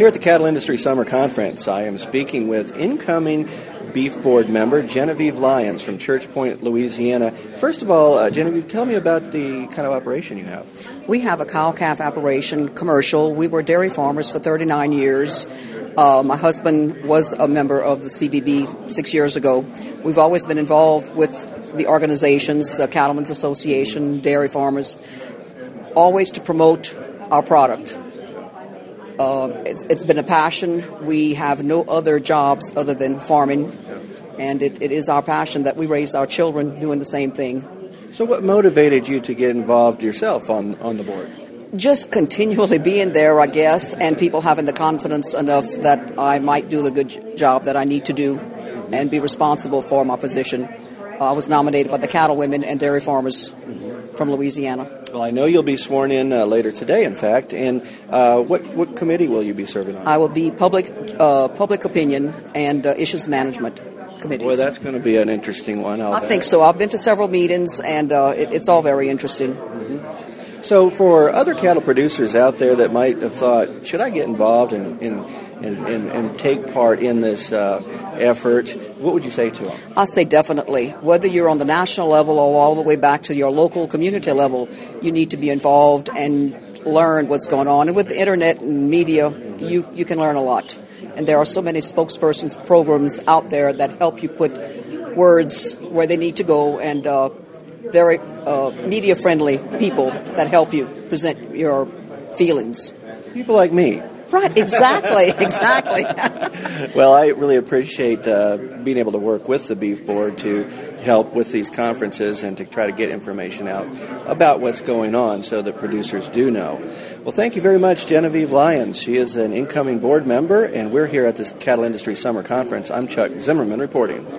Here at the Cattle Industry Summer Conference, I am speaking with incoming Beef Board member Genevieve Lyons from Church Point, Louisiana. First of all, Genevieve, tell me about the kind of operation you have. We have a cow-calf operation, commercial. We were dairy farmers for 39 years. My husband was a member of the CBB 6 years ago. We've always been involved with the organizations, the Cattlemen's Association, dairy farmers, always to promote our product. It's been a passion. We have no other jobs other than farming, and it is our passion that we raised our children doing the same thing. So what motivated you to get involved yourself on the board? Just continually being there, I guess, and people having the confidence enough that I might do the good job that I need to do and be responsible for my position. I was nominated by the Cattle Women and Dairy Farmers from Louisiana. Well, I know you'll be sworn in later today, in fact. And what committee will you be serving on? I will be public opinion and issues management committees. Boy, that's going to be an interesting one. I think so. I've been to several meetings, and it's all very interesting. Mm-hmm. So for other cattle producers out there that might have thought, should I get involved and take part in this effort, what would you say to them? I'll say definitely. Whether you're on the national level or all the way back to your local community level, you need to be involved and learn what's going on. And with the internet and media, you can learn a lot. And there are so many spokespersons programs out there that help you put words where they need to go, and very media-friendly people that help you present your feelings. People like me. Right, exactly. Well, I really appreciate being able to work with the Beef Board to help with these conferences and to try to get information out about what's going on so that producers do know. Well, thank you very much, Genevieve Lyons. She is an incoming board member, and we're here at this Cattle Industry Summer Conference. I'm Chuck Zimmerman reporting.